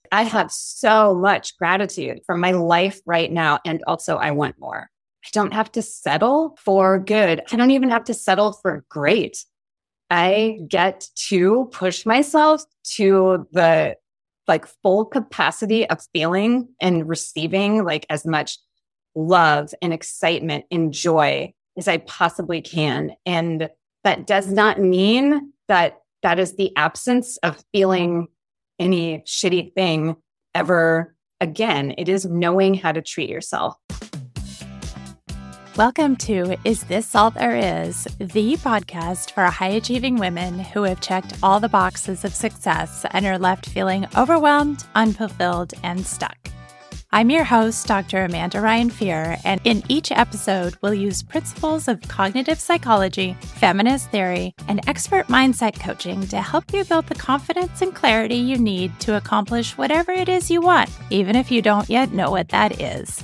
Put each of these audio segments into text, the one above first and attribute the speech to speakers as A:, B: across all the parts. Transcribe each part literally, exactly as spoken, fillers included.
A: I have so much gratitude for my life right now. And also I want more. I don't have to settle for good. I don't even have to settle for great. I get to push myself to the like full capacity of feeling and receiving like as much love and excitement and joy as I possibly can. And that does not mean that that is the absence of feeling any shitty thing ever again. It is knowing how to treat yourself.
B: Welcome to Is This All There Is, the podcast for high-achieving women who have checked all the boxes of success and are left feeling overwhelmed, unfulfilled, and stuck. I'm your host, Doctor Amanda Ryan Fear, and in each episode, we'll use principles of cognitive psychology, feminist theory, and expert mindset coaching to help you build the confidence and clarity you need to accomplish whatever it is you want, even if you don't yet know what that is.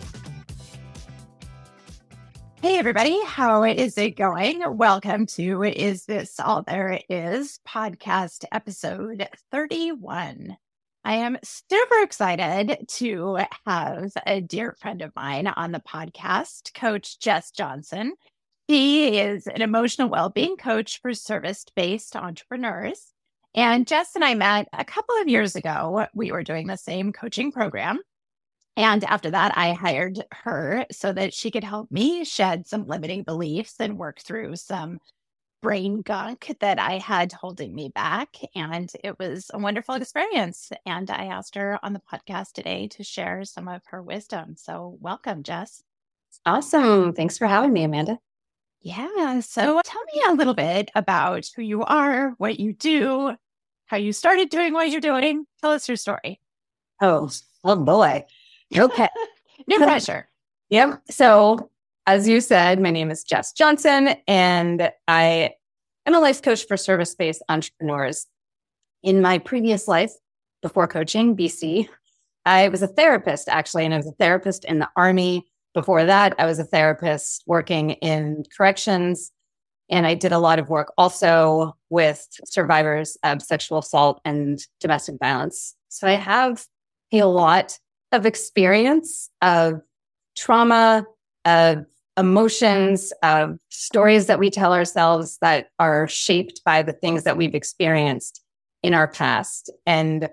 B: Hey, everybody. How is it going? Welcome to Is This All There Is podcast episode thirty-one. I am super excited to have a dear friend of mine on the podcast, Coach Jess Johnson. He is an emotional well-being coach for service-based entrepreneurs. And Jess and I met a couple of years ago. We were doing the same coaching program. And after that, I hired her so that she could help me shed some limiting beliefs and work through some brain gunk that I had holding me back. And it was a wonderful experience. And I asked her on the podcast today to share some of her wisdom. So welcome, Jess.
A: Awesome. Thanks for having me, Amanda.
B: Yeah. So tell me a little bit about who you are, what you do, how you started doing what you're doing. Tell us your story.
A: Oh, oh boy. Okay.
B: No pressure.
A: Yep. So as you said, my name is Jess Johnson, and I am a life coach for service-based entrepreneurs. In my previous life, before coaching, B C, I was a therapist, actually, and I was a therapist in the Army. Before that, I was a therapist working in corrections, and I did a lot of work also with survivors of sexual assault and domestic violence. So I have a lot of experience, of trauma, of emotions, of stories that we tell ourselves that are shaped by the things that we've experienced in our past. And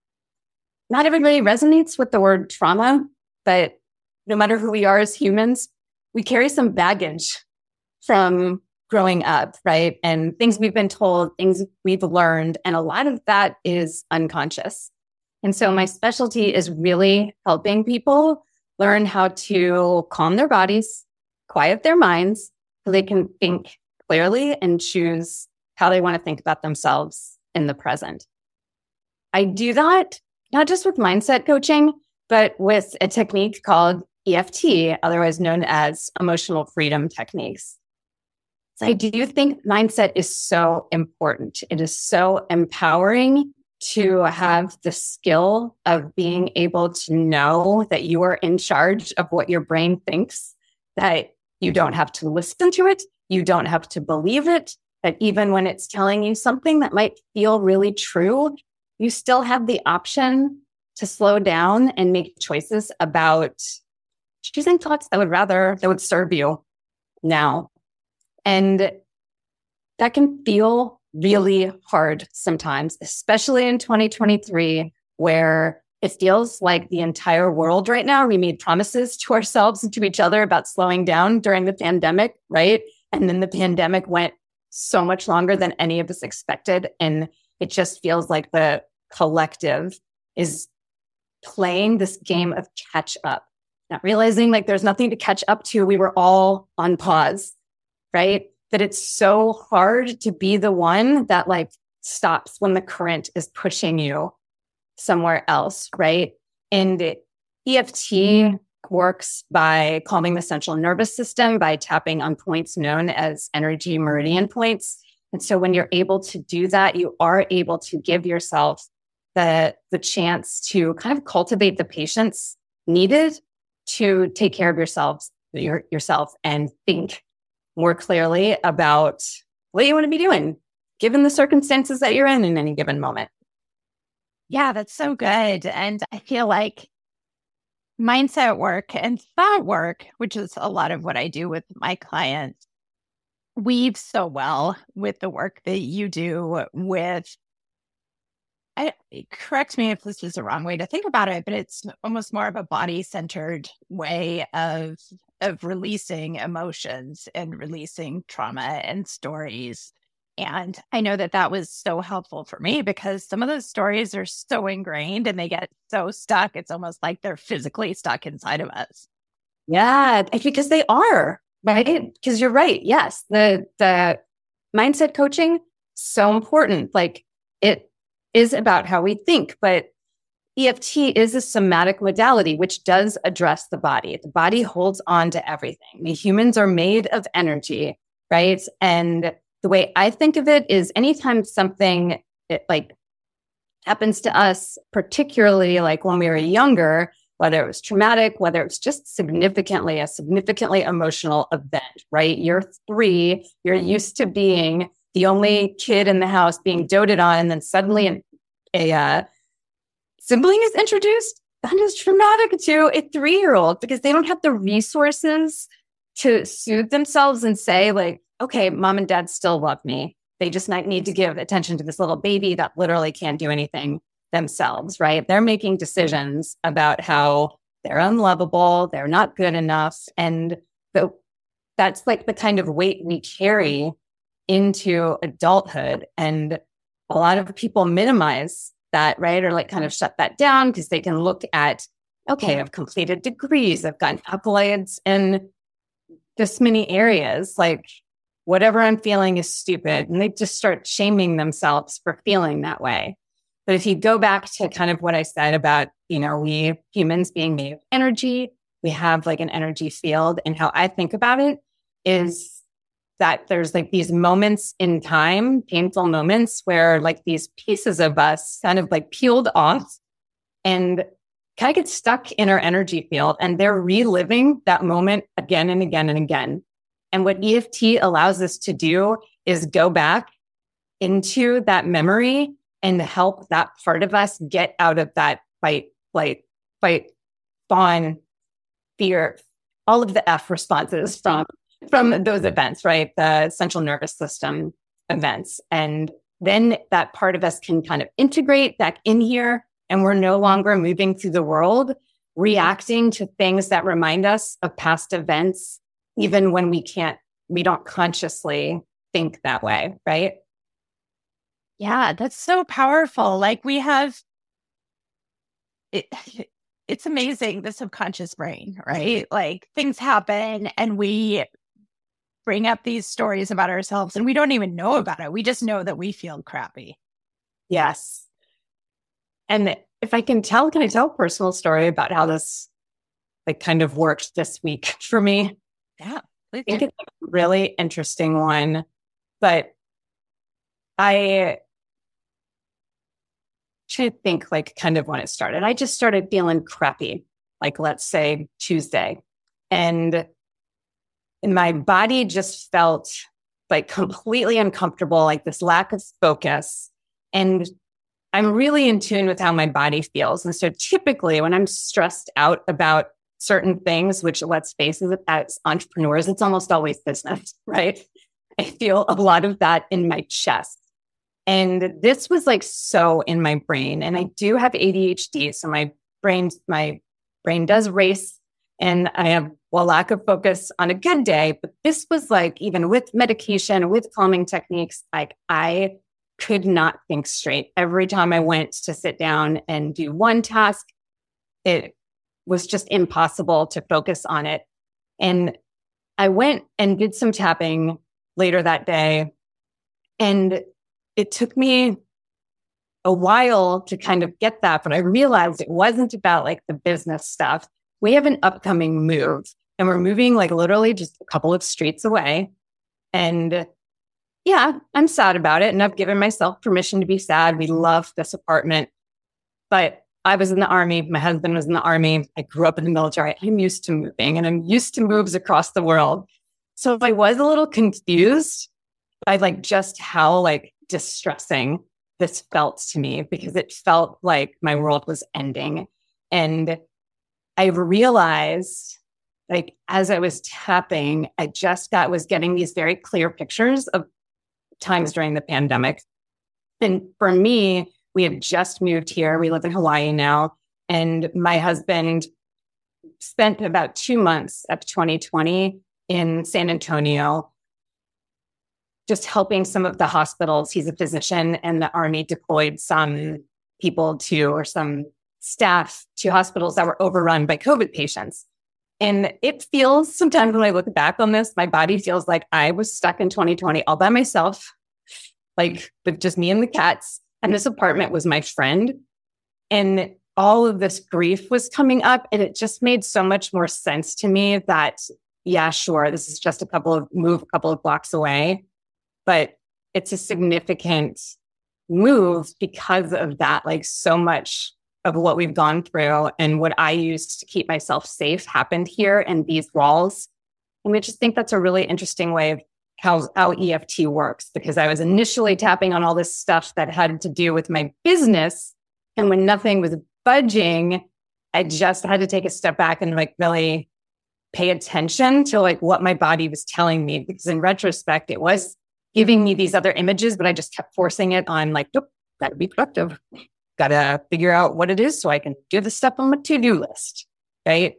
A: not everybody resonates with the word trauma, but no matter who we are as humans, we carry some baggage from growing up, right? And things we've been told, things we've learned, and a lot of that is unconscious. And so my specialty is really helping people learn how to calm their bodies, quiet their minds, so they can think clearly and choose how they want to think about themselves in the present. I do that not just with mindset coaching, but with a technique called E F T, otherwise known as emotional freedom techniques. So I do think mindset is so important. It is so empowering to have the skill of being able to know that you are in charge of what your brain thinks, that you don't have to listen to it, you don't have to believe it, that even when it's telling you something that might feel really true, you still have the option to slow down and make choices about choosing thoughts that would rather, that would serve you now. And that can feel really hard sometimes, especially in twenty twenty-three, where it feels like the entire world right now, we made promises to ourselves and to each other about slowing down during the pandemic, right? And then the pandemic went so much longer than any of us expected. And it just feels like the collective is playing this game of catch up, not realizing like there's nothing to catch up to. We were all on pause, right? That it's so hard to be the one that like stops when the current is pushing you somewhere else, right? And it, E F T works by calming the central nervous system by tapping on points known as energy meridian points. And so when you're able to do that, you are able to give yourself the, the chance to kind of cultivate the patience needed to take care of yourselves, your, yourself and think more clearly about what you want to be doing, given the circumstances that you're in in any given moment.
B: Yeah, that's so good. And I feel like mindset work and thought work, which is a lot of what I do with my clients, weave so well with the work that you do with, I, correct me if this is the wrong way to think about it, but it's almost more of a body-centered way of of releasing emotions and releasing trauma and stories. And I know that that was so helpful for me because some of those stories are so ingrained and they get so stuck. It's almost like they're physically stuck inside of us.
A: Yeah, because they are, right? Because you're right. Yes, the the mindset coaching, so important. Like it is about how we think, but E F T is a somatic modality, which does address the body. The body holds on to everything. We humans are made of energy, right? And the way I think of it is anytime something it, like happens to us, particularly like when we were younger, whether it was traumatic, whether it's just significantly, a significantly emotional event, right? You're three, you're used to being the only kid in the house being doted on, and then suddenly an, a uh, sibling is introduced. That is traumatic to a three-year-old because they don't have the resources to soothe themselves and say like, okay, mom and dad still love me. They just might need to give attention to this little baby that literally can't do anything themselves, right? They're making decisions about how they're unlovable, they're not good enough. And the, that's like the kind of weight we carry into adulthood. And a lot of people minimize that, right? Or like kind of shut that down because they can look at, okay, I've completed degrees, I've gotten accolades in this many areas, like whatever I'm feeling is stupid. And they just start shaming themselves for feeling that way. But if you go back to kind of what I said about, you know, we humans being made of energy, we have like an energy field. And how I think about it is that there's like these moments in time, painful moments where like these pieces of us kind of like peeled off and kind of get stuck in our energy field. And they're reliving that moment again and again and again. And what E F T allows us to do is go back into that memory and help that part of us get out of that fight, flight, fight, fawn, fear, all of the F responses from, from those events, right? The central nervous system events. And then that part of us can kind of integrate back in here. And we're no longer moving through the world, reacting to things that remind us of past events, even when we can't, we don't consciously think that way, right?
B: Yeah, that's so powerful. Like we have, it, it's amazing, the subconscious brain, right? Like things happen and we bring up these stories about ourselves and we don't even know about it. We just know that we feel crappy.
A: Yes. And if I can tell, can I tell a personal story about how this like kind of worked this week for me?
B: Yeah.
A: I think it's a really interesting one, but I should think like kind of when it started. I just started feeling crappy, like let's say Tuesday. And, and my body just felt like completely uncomfortable, like this lack of focus. And I'm really in tune with how my body feels. And so typically when I'm stressed out about certain things, which let's face it, as entrepreneurs, it's almost always business, right? I feel a lot of that in my chest. And this was like so in my brain. And I do have A D H D. So my brain, my brain does race and I have a lack of focus on a good day. But this was like, even with medication, with calming techniques, like I could not think straight. Every time I went to sit down and do one task, it was just impossible to focus on it. And I went and did some tapping later that day. And it took me a while to kind of get that, but I realized it wasn't about like the business stuff. We have an upcoming move and we're moving like literally just a couple of streets away. And yeah, I'm sad about it. And I've given myself permission to be sad. We love this apartment, but I was in the army. My husband was in the army. I grew up in the military. I'm used to moving and I'm used to moves across the world. So if I was a little confused by like just how like distressing this felt to me, because it felt like my world was ending. And I realized, like, as I was tapping, I just got, was getting these very clear pictures of times during the pandemic. And for me, we have just moved here. We live in Hawaii now. And my husband spent about two months of twenty twenty in San Antonio, just helping some of the hospitals. He's a physician, and the Army deployed some people to, or some staff to hospitals that were overrun by COVID patients. And it feels, sometimes when I look back on this, my body feels like I was stuck in twenty twenty all by myself, like with just me and the cats. And this apartment was my friend. And all of this grief was coming up. And it just made so much more sense to me that, yeah, sure, this is just a couple of move, a couple of blocks away, but it's a significant move because of that. Like, so much of what we've gone through and what I used to keep myself safe happened here in these walls. And I just think that's a really interesting way of how, how E F T works, because I was initially tapping on all this stuff that had to do with my business. And when nothing was budging, I just had to take a step back and like really pay attention to like what my body was telling me, because in retrospect, it was giving me these other images, but I just kept forcing it on like, nope, gotta be productive. Gotta figure out what it is so I can do the stuff on my to-do list, right?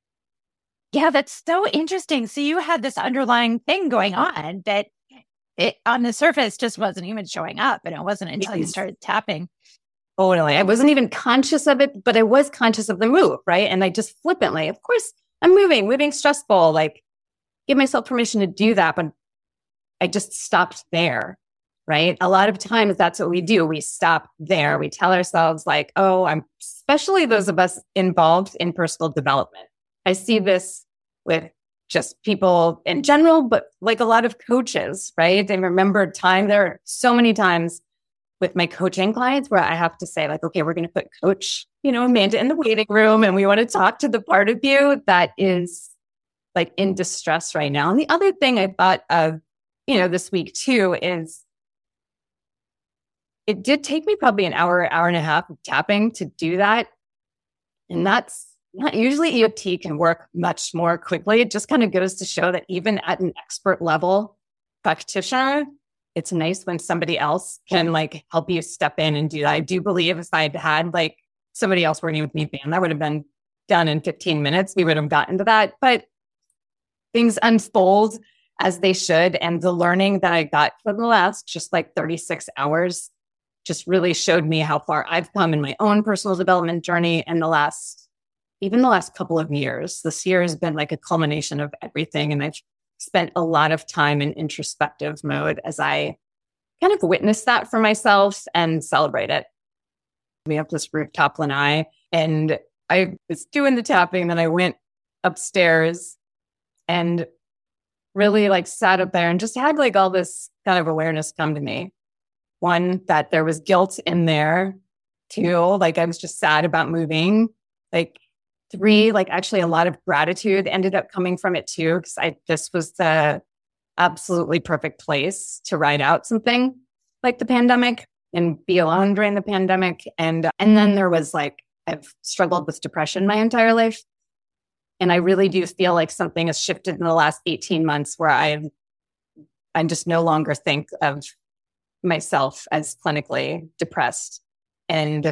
B: Yeah, that's so interesting. So you had this underlying thing going on that it on the surface just wasn't even showing up. And it wasn't until yes. you started tapping.
A: Totally. I wasn't even conscious of it, but I was conscious of the move, right? And I just flippantly, of course, I'm moving, moving stressful, like give myself permission to do that. But I just stopped there, right? A lot of times that's what we do. We stop there. We tell ourselves like, oh, I'm, especially those of us involved in personal development. I see this with just people in general, but like a lot of coaches, right? I remember time, there are so many times with my coaching clients where I have to say like, okay, we're going to put coach, you know, Amanda in the waiting room, and we want to talk to the part of you that is like in distress right now. And the other thing I thought of, you know, this week too, is it did take me probably an hour, hour and a half of tapping to do that. And that's not usually E F T can work much more quickly. It just kind of goes to show that even at an expert level practitioner, it's nice when somebody else can like help you step in and do that. I do believe if I had had like somebody else working with me, bam, that would have been done in fifteen minutes. We would have gotten to that, but things unfold as they should. And the learning that I got for the last just like thirty-six hours just really showed me how far I've come in my own personal development journey in the last, even the last couple of years. This year has been like a culmination of everything. And I've spent a lot of time in introspective mode as I kind of witness that for myself and celebrate it. We have this rooftop lanai, and I was doing the tapping, and then I went upstairs and really like sat up there and just had like all this kind of awareness come to me. One, that there was guilt in there. Two, like I was just sad about moving. Like three, like actually a lot of gratitude ended up coming from it too, because I this was the absolutely perfect place to ride out something like the pandemic and be alone during the pandemic. And and then there was like, I've struggled with depression my entire life. And I really do feel like something has shifted in the last eighteen months where I I just no longer think of myself as clinically depressed. And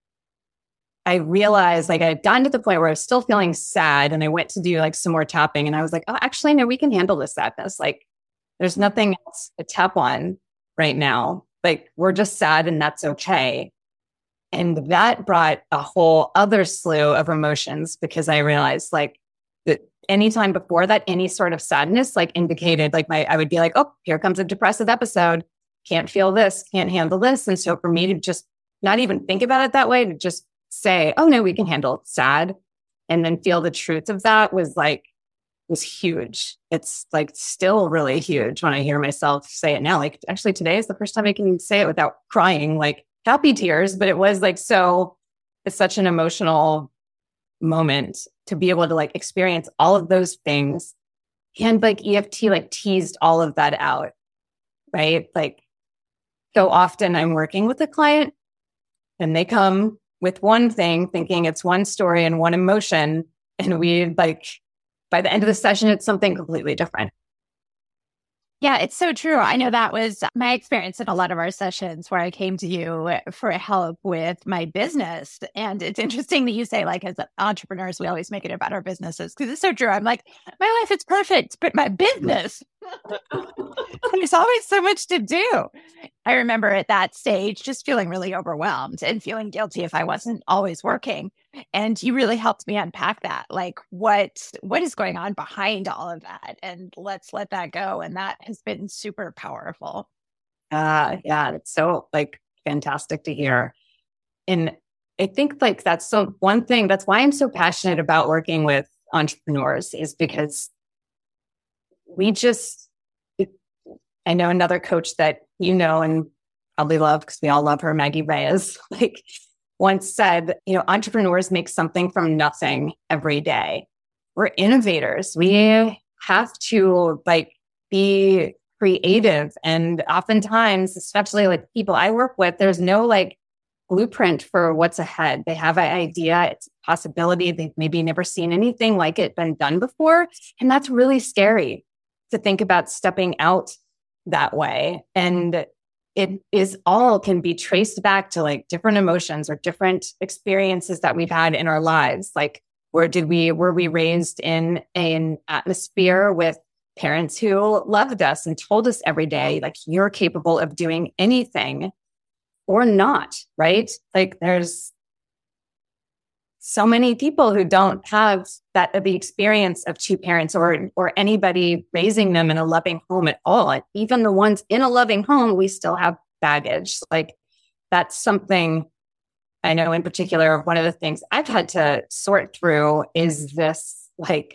A: I realized like I had gotten to the point where I was still feeling sad, and I went to do like some more tapping, and I was like, oh, actually, no, we can handle this sadness. Like there's nothing else to tap on right now. Like we're just sad, and that's okay. And that brought a whole other slew of emotions, because I realized like that anytime before that, any sort of sadness like indicated like my, I would be like, oh, here comes a depressive episode. Can't feel this, can't handle this. And so for me to just not even think about it that way, to just say, oh no, we can handle sad, and then feel the truth of that was like, was huge. It's like still really huge when I hear myself say it now. Like actually today is the first time I can say it without crying, like happy tears, but it was like, so it's such an emotional moment to be able to like experience all of those things. And like E F T like teased all of that out, right? Like So often I'm working with a client and they come with one thing, thinking it's one story and one emotion. And we like, by the end of the session, it's something completely different.
B: Yeah, it's so true. I know that was my experience in a lot of our sessions where I came to you for help with my business. And it's interesting that you say, like, as entrepreneurs, we always make it about our businesses because it's so true. I'm like, my life is perfect, but my business, there's always so much to do. I remember at that stage just feeling really overwhelmed and feeling guilty if I wasn't always working. And you really helped me unpack that. Like what what is going on behind all of that? And let's let that go. And that has been super powerful.
A: Uh yeah, it's so like fantastic to hear. And I think like that's so one thing, that's why I'm so passionate about working with entrepreneurs is because we just I know another coach that you know and probably love because we all love her, Maggie Reyes, like once said, you know, entrepreneurs make something from nothing every day. We're innovators. We have to like be creative. And oftentimes, especially like people I work with, there's no like blueprint for what's ahead. They have an idea, it's a possibility. They've maybe never seen anything like it been done before. And that's really scary to think about stepping out that way. And it is all can be traced back to like different emotions or different experiences that we've had in our lives. Like, where did we, were we raised in an atmosphere with parents who loved us and told us every day, like, you're capable of doing anything or not, right? Like there's so many people who don't have that the experience of two parents or or anybody raising them in a loving home at all. And even the ones in a loving home, we still have baggage. Like that's something I know in particular. One of the things I've had to sort through is this, like,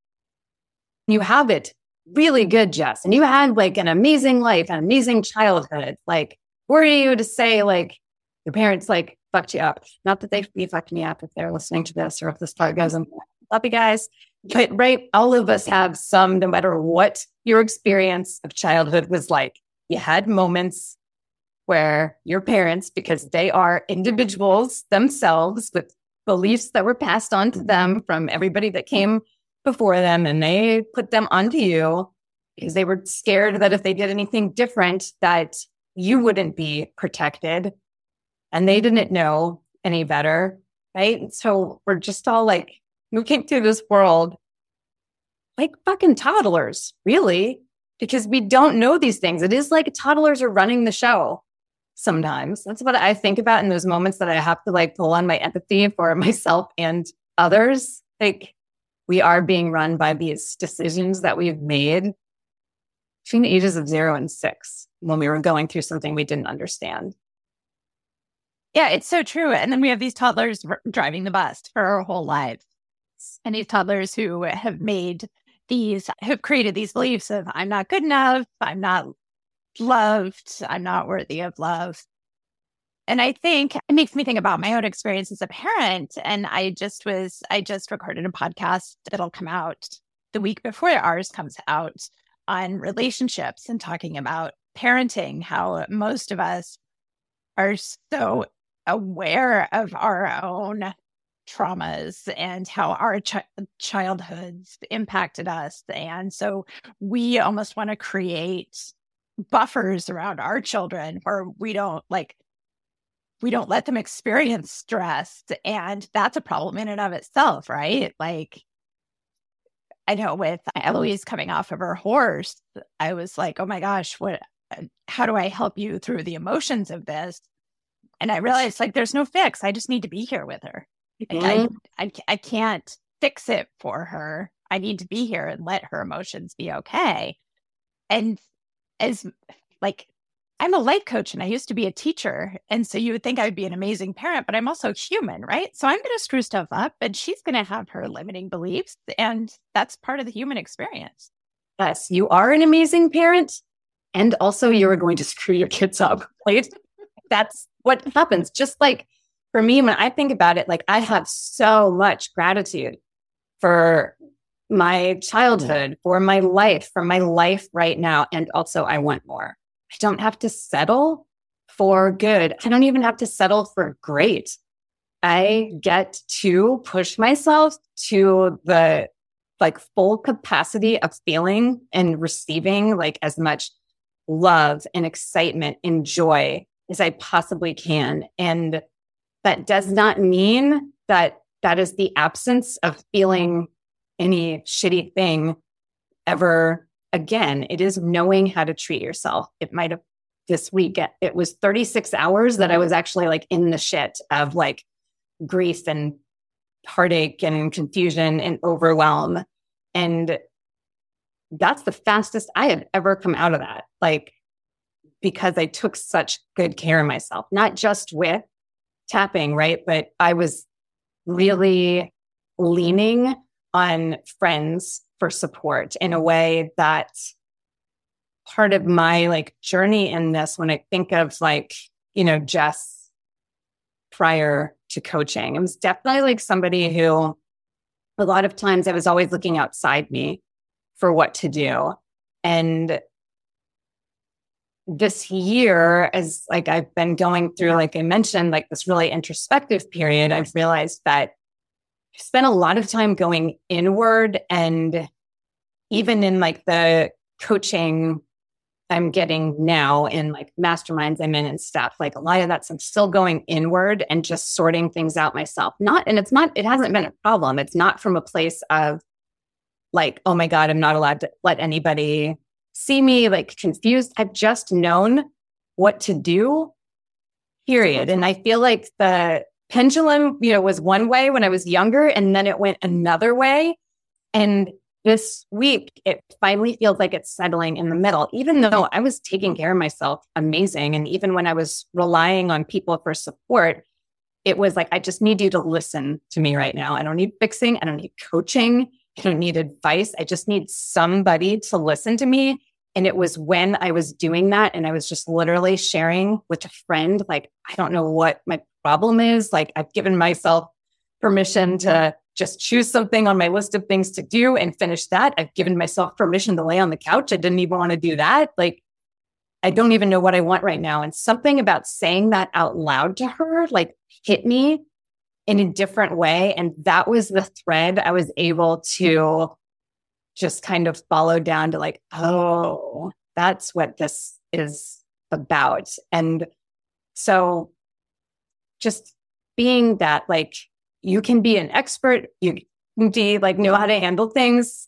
A: you have it really good, Jess, and you had like an amazing life, an amazing childhood. Like, who are you to say like your parents like fucked you up? Not that they be fucked me up if they're listening to this or if this part goes, love you guys. But right, all of us have some, no matter what your experience of childhood was like, you had moments where your parents, because they are individuals themselves with beliefs that were passed on to them from everybody that came before them, and they put them onto you because they were scared that if they did anything different, that you wouldn't be protected. And they didn't know any better, right? So we're just all like moving through this world like fucking toddlers, really, because we don't know these things. It is like toddlers are running the show sometimes. That's what I think about in those moments that I have to like pull on my empathy for myself and others. Like we are being run by these decisions that we've made between the ages of zero and six when we were going through something we didn't understand.
B: Yeah, it's so true. And then we have these toddlers r- driving the bus for our whole lives. And these toddlers who have made these, have created these beliefs of, I'm not good enough, I'm not loved, I'm not worthy of love. And I think it makes me think about my own experience as a parent. And I just was, I just recorded a podcast that'll come out the week before ours comes out on relationships and talking about parenting, how most of us are so aware of our own traumas and how our ch- childhoods impacted us. And so we almost want to create buffers around our children where we don't like, we don't let them experience stress. And that's a problem in and of itself, right? Like, I know with Eloise coming off of her horse, I was like, oh my gosh, what, how do I help you through the emotions of this? And I realized like, there's no fix. I just need to be here with her. Mm-hmm. I, I, I can't fix it for her. I need to be here and let her emotions be okay. And as like, I'm a life coach and I used to be a teacher. And so you would think I would be an amazing parent, but I'm also human, right? So I'm going to screw stuff up and she's going to have her limiting beliefs. And that's part of the human experience.
A: Yes, you are an amazing parent. And also you're going to screw your kids up, right? That's what happens. Just like for me, when I think about it, like I have so much gratitude for my childhood, for my life, for my life right now. And also I want more. I don't have to settle for good. I don't even have to settle for great. I get to push myself to the like full capacity of feeling and receiving like as much love and excitement and joy as I possibly can. And that does not mean that that is the absence of feeling any shitty thing ever again. It is knowing how to treat yourself. It might have this week, it was thirty-six hours that I was actually like in the shit of like grief and heartache and confusion and overwhelm. And that's the fastest I had ever come out of that. Like, because I took such good care of myself, not just with tapping, right? But I was really leaning on friends for support in a way that part of my like journey in this, when I think of like, you know, Jess prior to coaching, it was definitely like somebody who a lot of times I was always looking outside me for what to do. And this year, as like I've been going through, like I mentioned, like this really introspective period, I've realized that I spent a lot of time going inward. And even in like the coaching I'm getting now in like masterminds I'm in and stuff, like a lot of that's I'm still going inward and just sorting things out myself. Not, and it's not, it hasn't been a problem. It's not from a place of like, oh my God, I'm not allowed to let anybody see me, like confused. I've just known what to do, period. And I feel like the pendulum, you know, was one way when I was younger, and then it went another way. And this week, it finally feels like it's settling in the middle, even though I was taking care of myself amazing. And even when I was relying on people for support, it was like, I just need you to listen to me right now. I don't need fixing. I don't need coaching. I don't need advice. I just need somebody to listen to me. And it was when I was doing that, and I was just literally sharing with a friend, like, I don't know what my problem is. Like, I've given myself permission to just choose something on my list of things to do and finish that. I've given myself permission to lay on the couch. I didn't even want to do that. Like, I don't even know what I want right now. And something about saying that out loud to her, like, hit me in a different way. And that was the thread I was able to just kind of follow down to like, oh, that's what this is about. And so just being that, like, you can be an expert, you can be like, know how to handle things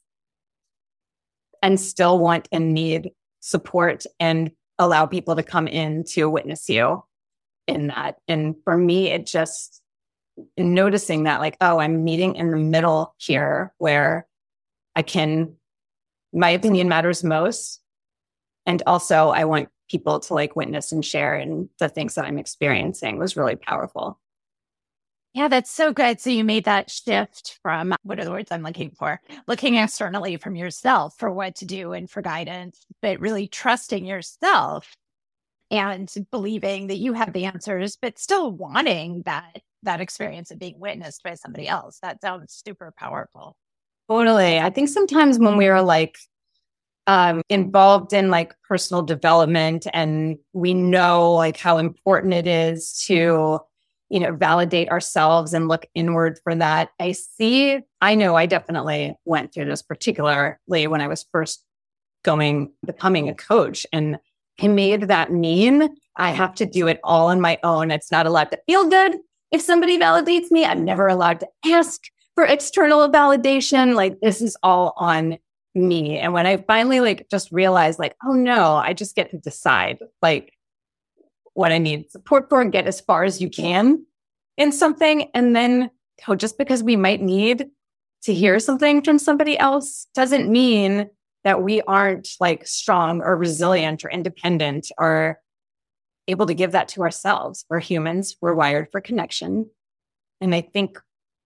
A: and still want and need support and allow people to come in to witness you in that. And for me, it just noticing that, like, oh, I'm meeting in the middle here where I can, my opinion matters most. And also I want people to like witness and share in the things that I'm experiencing was really powerful.
B: Yeah, that's so good. So you made that shift from, what are the words I'm looking for? Looking externally from yourself for what to do and for guidance, but really trusting yourself and believing that you have the answers, but still wanting that that experience of being witnessed by somebody else. That sounds super powerful.
A: Totally. I think sometimes when we are like um, involved in like personal development, and we know like how important it is to, you know, validate ourselves and look inward for that. I see, I know I definitely went through this, particularly when I was first going, becoming a coach, and I made that mean I have to do it all on my own. It's not allowed to feel good if somebody validates me. I'm never allowed to ask for external validation. Like, this is all on me. And when I finally like just realized like, oh no, I just get to decide like what I need support for and get as far as you can in something. And then oh, just because we might need to hear something from somebody else doesn't mean that we aren't like strong or resilient or independent or able to give that to ourselves. We're humans. We're wired for connection. And I think,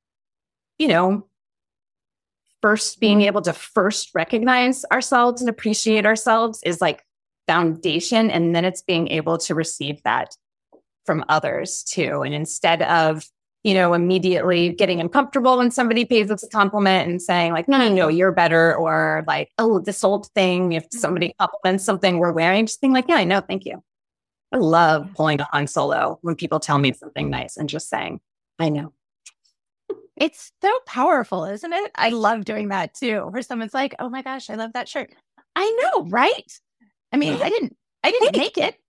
A: you know, first being able to first recognize ourselves and appreciate ourselves is like foundation. And then it's being able to receive that from others too. And instead of, you know, immediately getting uncomfortable when somebody pays us a compliment and saying like, no, no, no, you're better. Or like, oh, this old thing, if somebody compliments something we're wearing, just being like, yeah, I know, thank you. I love pulling a Han Solo when people tell me something nice and just saying, I know.
B: It's so powerful, isn't it? I love doing that too, where someone's like, oh my gosh, I love that shirt. I know, right? I mean, I didn't, I didn't make it.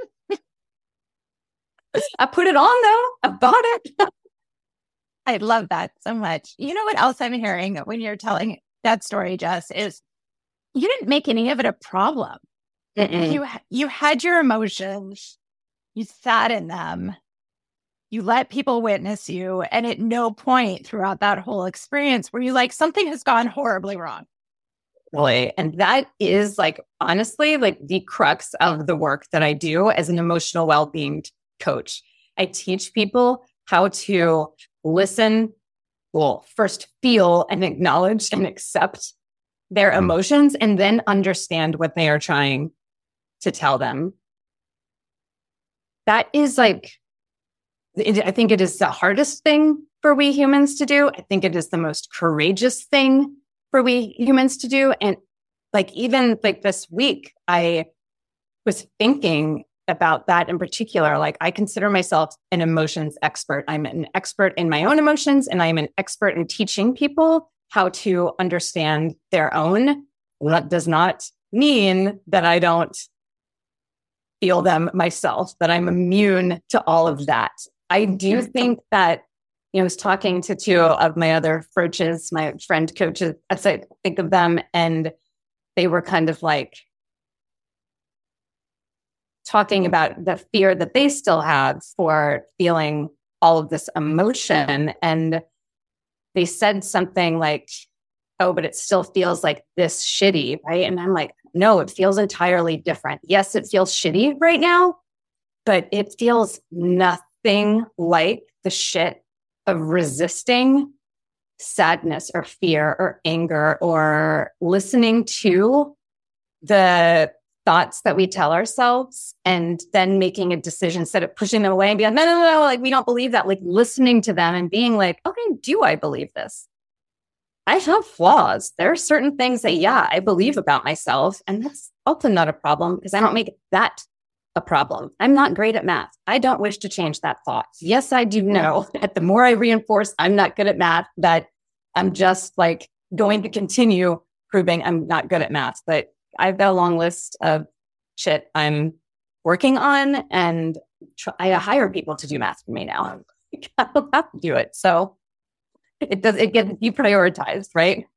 A: I put it on though. I bought it.
B: I love that so much. You know what else I'm hearing when you're telling that story, Jess, is you didn't make any of it a problem. Mm-mm. You you had your emotions, you sat in them, you let people witness you, and at no point throughout that whole experience were you like, something has gone horribly wrong.
A: Really. And that is like, honestly, like the crux of the work that I do as an emotional well-being coach. I teach people how to listen, well, first feel and acknowledge and accept their emotions, and then understand what they are trying to tell them. That is like, it, I think it is the hardest thing for we humans to do. I think it is the most courageous thing for we humans to do. And like, even like this week, I was thinking about that in particular. Like, I consider myself an emotions expert. I'm an expert in my own emotions, and I'm an expert in teaching people how to understand their own. That does not mean that I don't feel them myself, that I'm immune to all of that. I do think that, you know, I was talking to two of my other Froaches, my friend coaches, as I think of them, and they were kind of like talking about the fear that they still have for feeling all of this emotion. And they said something like, oh, but it still feels like this shitty, right? And I'm like, no, it feels entirely different. Yes, it feels shitty right now, but it feels nothing like the shit of resisting sadness or fear or anger or listening to the thoughts that we tell ourselves and then making a decision instead of pushing them away and being like, no, no, no, no, like we don't believe that, like listening to them and being like, okay, do I believe this? I have flaws. There are certain things that, yeah, I believe about myself. And that's also not a problem because I don't make that a problem. I'm not great at math. I don't wish to change that thought. Yes, I do know that the more I reinforce I'm not good at math, that I'm just like going to continue proving I'm not good at math. But I've got a long list of shit I'm working on, and try, I hire people to do math for me now. I don't have to do it. So it does, it gets deprioritized, right?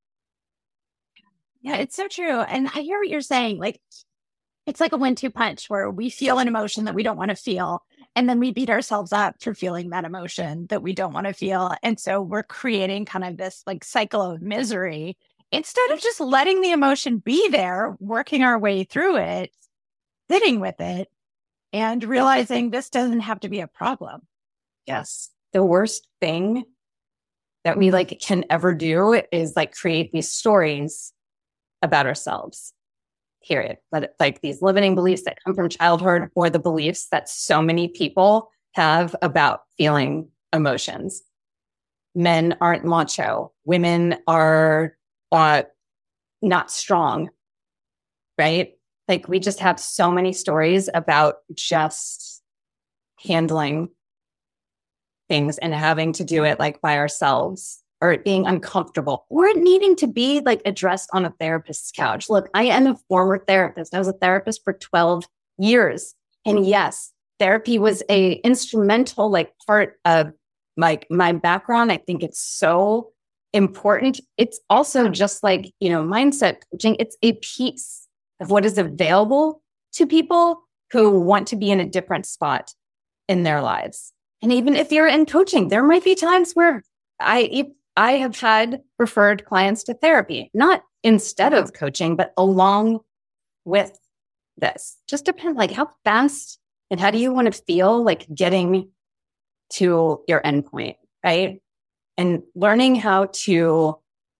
B: Yeah, it's so true. And I hear what you're saying. Like, it's like a one-two punch where we feel an emotion that we don't want to feel. And then we beat ourselves up for feeling that emotion that we don't want to feel. And so we're creating kind of this like cycle of misery instead of just letting the emotion be there, working our way through it, sitting with it, and realizing this doesn't have to be a problem.
A: Yes. The worst thing that we like can ever do is like create these stories about ourselves, period. But like these limiting beliefs that come from childhood, or the beliefs that so many people have about feeling emotions. Men aren't macho. Women are uh, not strong, right? Like we just have so many stories about just handling things and having to do it like by ourselves, or it being uncomfortable, or it needing to be like addressed on a therapist's couch. Look, I am a former therapist. I was a therapist for twelve years. And yes, therapy was a instrumental like part of like my background. I think it's so important. It's also just like, you know, mindset coaching. It's a piece of what is available to people who want to be in a different spot in their lives. And even if you're in coaching, there might be times where I, I have had referred clients to therapy, not instead of coaching, but along with this. Just depends like how fast and how do you want to feel like getting to your endpoint, right? And learning how to,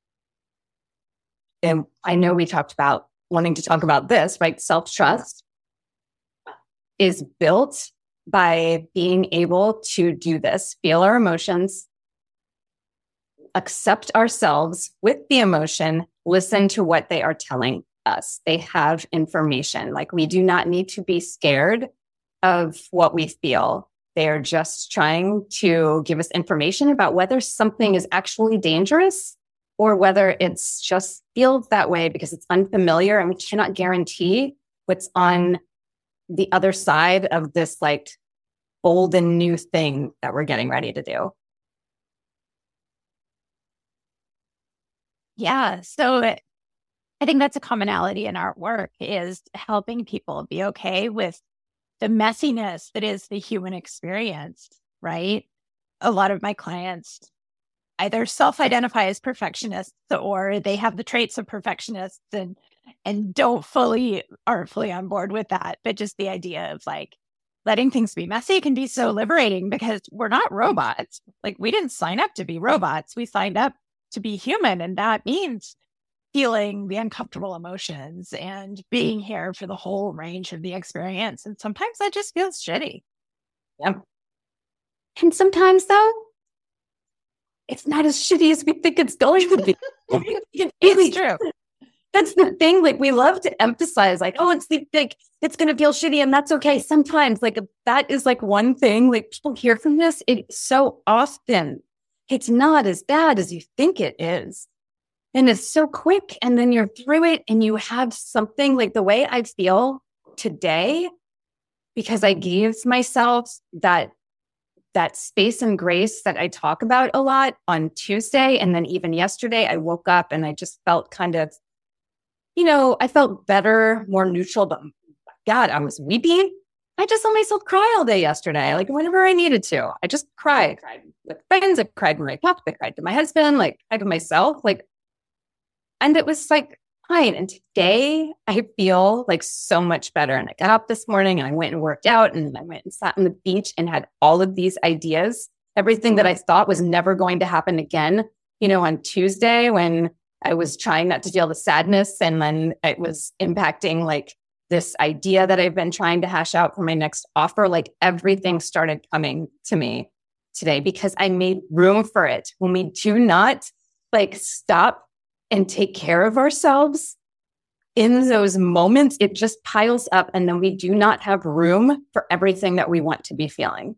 A: and I know we talked about wanting to talk about this, right? Self-trust is built by being able to do this, feel our emotions, accept ourselves with the emotion, listen to what they are telling us. They have information. Like we do not need to be scared of what we feel. They are just trying to give us information about whether something is actually dangerous or whether it's just feels that way because it's unfamiliar and we cannot guarantee what's on the other side of this like bold and new thing that we're getting ready to do.
B: Yeah. So I think that's a commonality in our work is helping people be okay with the messiness that is the human experience, right? A lot of my clients either self-identify as perfectionists or they have the traits of perfectionists and and don't fully aren't fully on board with that. But just the idea of like letting things be messy can be so liberating because we're not robots. Like we didn't sign up to be robots. We signed up to be human. And that means feeling the uncomfortable emotions and being here for the whole range of the experience. And sometimes that just feels shitty.
A: Yeah. And sometimes though, it's not as shitty as we think it's going to be.
B: It's true.
A: That's the thing. Like we love to emphasize like, oh, it's the, like, it's going to feel shitty and that's okay. Sometimes like that is like one thing like people hear from this. It so often it's not as bad as you think it is. And it's so quick. And then you're through it and you have something like the way I feel today, because I gave myself that, that space and grace that I talk about a lot on Tuesday. And then even yesterday, I woke up and I just felt kind of, you know, I felt better, more neutral, but God, I was weeping. I just let myself cry all day yesterday, like whenever I needed to. I just cried. I cried with friends. I cried when I talked. I cried to my husband, like I cried to myself. Like, and it was like, fine. And today I feel like so much better. And I got up this morning and I went and worked out and I went and sat on the beach and had all of these ideas, everything that I thought was never going to happen again. You know, on Tuesday when I was trying not to feel the sadness and then it was impacting like this idea that I've been trying to hash out for my next offer, like everything started coming to me today because I made room for it. When we do not like stop and take care of ourselves in those moments, it just piles up and then we do not have room for everything that we want to be feeling.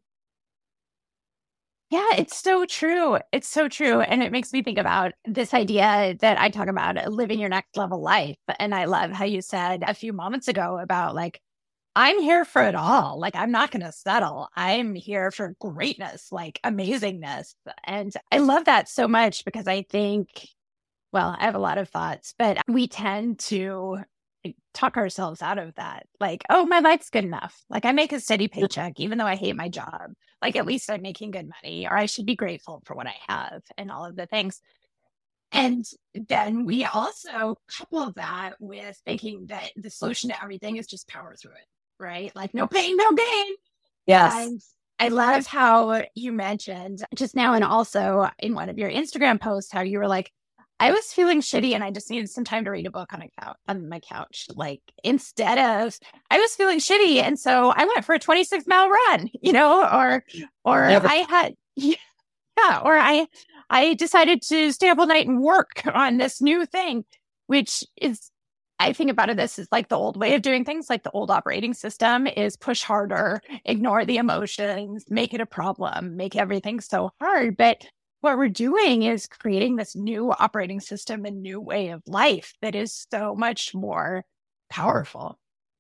B: Yeah, it's so true. It's so true. And it makes me think about this idea that I talk about living your next level life. And I love how you said a few moments ago about like, I'm here for it all. Like, I'm not going to settle. I'm here for greatness, like amazingness. And I love that so much because I think, well, I have a lot of thoughts, but we tend to talk ourselves out of that. Like, oh, my life's good enough. Like I make a steady paycheck, even though I hate my job. Like at least I'm making good money, or I should be grateful for what I have and all of the things. And then we also couple that with thinking that the solution to everything is just power through it, right? Like no pain, no gain.
A: Yes.
B: And I love how you mentioned just now, and also in one of your Instagram posts, how you were like, I was feeling shitty and I just needed some time to read a book on a couch, on my couch. Like instead of, I was feeling shitty. And so I went for a twenty-six mile run, you know, or, or Never. I had, yeah, or I, I decided to stay up all night and work on this new thing, which is, I think about it, this is like the old way of doing things. Like the old operating system is push harder, ignore the emotions, make it a problem, make everything so hard. But what we're doing is creating this new operating system and new way of life that is so much more powerful.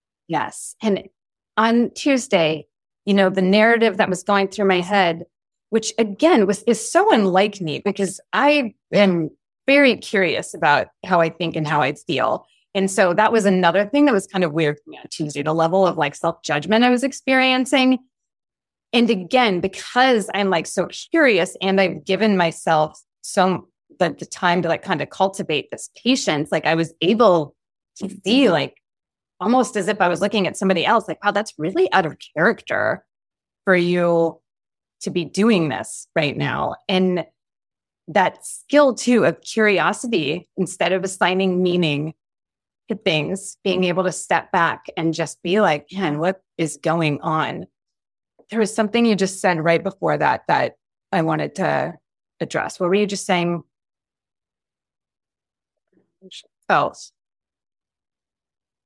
A: Yes. And on Tuesday, you know, the narrative that was going through my head, which again was is so unlike me because I am very curious about how I think and how I feel. And so that was another thing that was kind of weird for me on Tuesday, the level of like self-judgment I was experiencing. And again, because I'm like so curious and I've given myself so the, the time to like kind of cultivate this patience, like I was able to see like almost as if I was looking at somebody else, like, wow, that's really out of character for you to be doing this right now. And that skill too of curiosity, instead of assigning meaning to things, being able to step back and just be like, man, what is going on? There was something you just said right before that that I wanted to address. What were you just saying? Felt.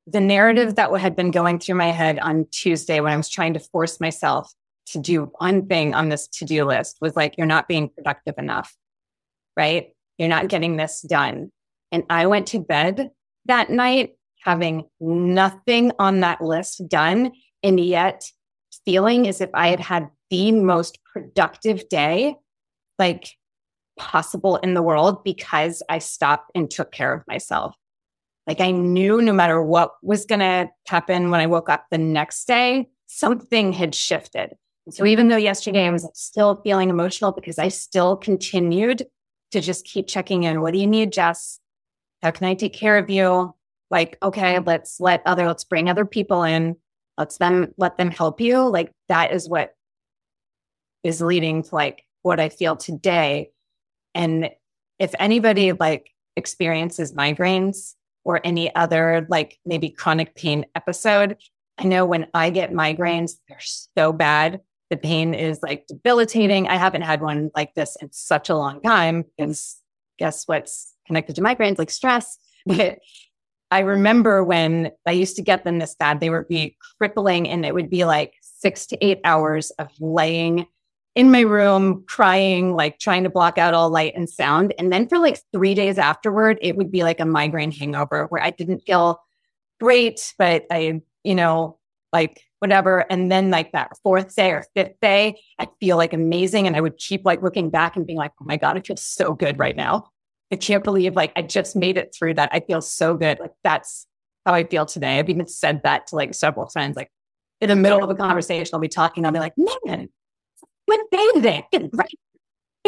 A: the narrative that had been going through my head on Tuesday when I was trying to force myself to do one thing on this to-do list was like, you're not being productive enough, right? You're not getting this done. And I went to bed that night having nothing on that list done, and yet feeling as if I had had the most productive day like possible in the world because I stopped and took care of myself. Like I knew no matter what was going to happen when I woke up the next day, something had shifted. So even though yesterday I was still feeling emotional because I still continued to just keep checking in. What do you need, Jess? How can I take care of you? Like, okay, let's let other, let's bring other people in. Let's them, let them help you. Like that is what is leading to like what I feel today. And if anybody like experiences migraines or any other like maybe chronic pain episode, I know when I get migraines, they're so bad. The pain is like debilitating. I haven't had one like this in such a long time because guess what's connected to migraines? Like stress. But I remember when I used to get them this bad, they would be crippling and it would be like six to eight hours of laying in my room, crying, like trying to block out all light and sound. And then for like three days afterward, it would be like a migraine hangover where I didn't feel great, but I, you know, like whatever. And then like that fourth day or fifth day, I feel like amazing. And I would keep like looking back and being like, oh my God, I feel so good right now. I can't believe like I just made it through that. I feel so good. Like that's how I feel today. I've even said that to like several friends, like in the middle of a conversation, I'll be talking. I'll be like, man, what day today? Right.
B: Yeah,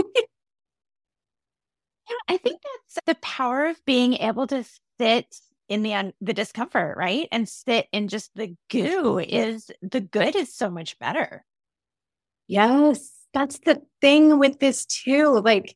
B: I think that's the power of being able to sit in the un- the discomfort, right? And sit in just the goo is the good is so much better.
A: Yes, that's the thing with this too. Like,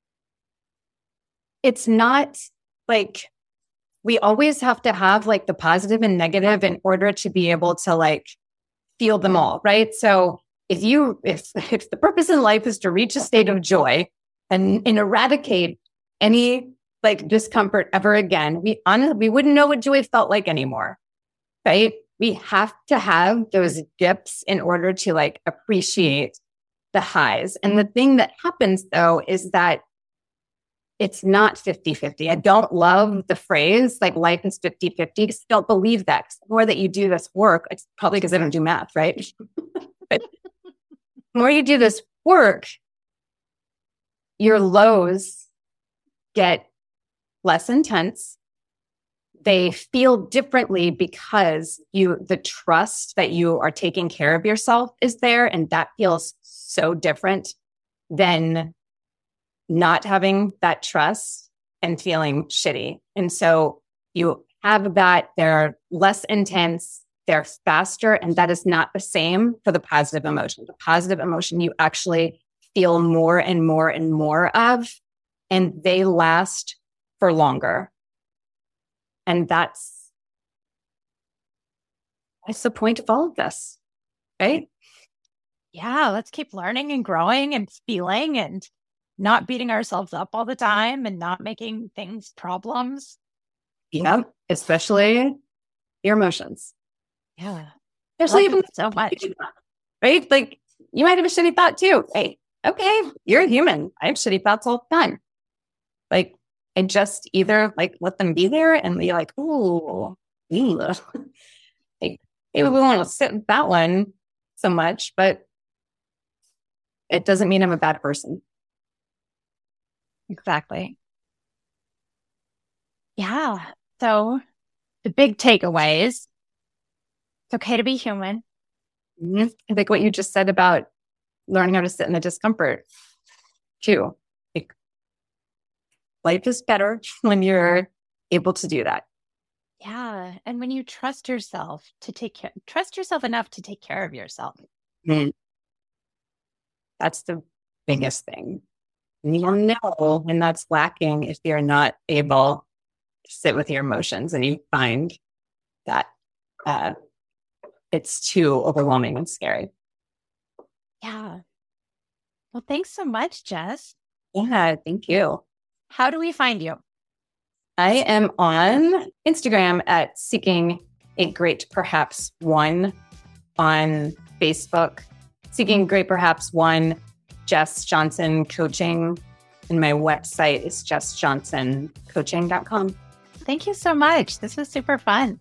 A: it's not like we always have to have like the positive and negative in order to be able to like feel them all, right? So if you, if, if the purpose in life is to reach a state of joy and, and eradicate any like discomfort ever again, we honestly, we wouldn't know what joy felt like anymore, right? We have to have those dips in order to like appreciate the highs. And the thing that happens though, is that it's not fifty-fifty. I don't love the phrase like life is fifty-fifty because I don't believe that. The more that you do this work, it's probably because I don't do math, right? But the more you do this work, your lows get less intense. They feel differently because you, the trust that you are taking care of yourself is there. And that feels so different than not having that trust and feeling shitty. And so you have that, they're less intense, they're faster, and that is not the same for the positive emotion. The positive emotion you actually feel more and more and more of, and they last for longer. And that's, that's the point of all of this, right?
B: Yeah, let's keep learning and growing and feeling and not beating ourselves up all the time and not making things problems.
A: Yeah, especially your emotions.
B: Yeah.
A: Especially even
B: so much.
A: Right? Like you might have a shitty thought too. Hey, okay, you're a human. I have shitty thoughts all the time. Like I just either like let them be there and be like, ooh, like maybe we won't sit with that one so much, but it doesn't mean I'm a bad person.
B: Exactly. Yeah. So the big takeaways, it's okay to be human.
A: Mm-hmm. I think what you just said about learning how to sit in the discomfort too. Like, life is better when you're able to do that.
B: Yeah. And when you trust yourself to take care, trust yourself enough to take care of yourself.
A: Mm-hmm. That's the biggest thing. You'll know when that's lacking if you're not able to sit with your emotions and you find that uh, it's too overwhelming and scary.
B: Yeah. Well, thanks so much, Jess.
A: Yeah, thank you.
B: How do we find you?
A: I am on Instagram at Seeking a Great Perhaps One on Facebook, seeking Great Perhaps One, Jess Johnson Coaching. And my website is jess johnson coaching dot com.
B: Thank you so much. This was super fun.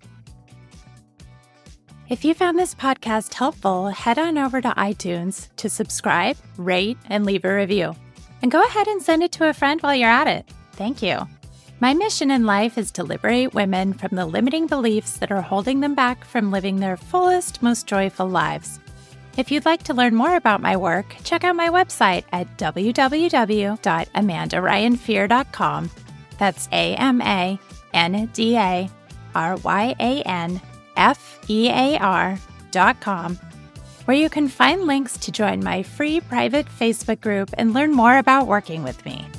B: If you found this podcast helpful, head on over to iTunes to subscribe, rate, and leave a review. And go ahead and send it to a friend while you're at it. Thank you. My mission in life is to liberate women from the limiting beliefs that are holding them back from living their fullest, most joyful lives. If you'd like to learn more about my work, check out my website at w w w dot amanda ryan fear dot com. That's A M A N D A R Y A N F E A R dot com, where you can find links to join my free private Facebook group and learn more about working with me.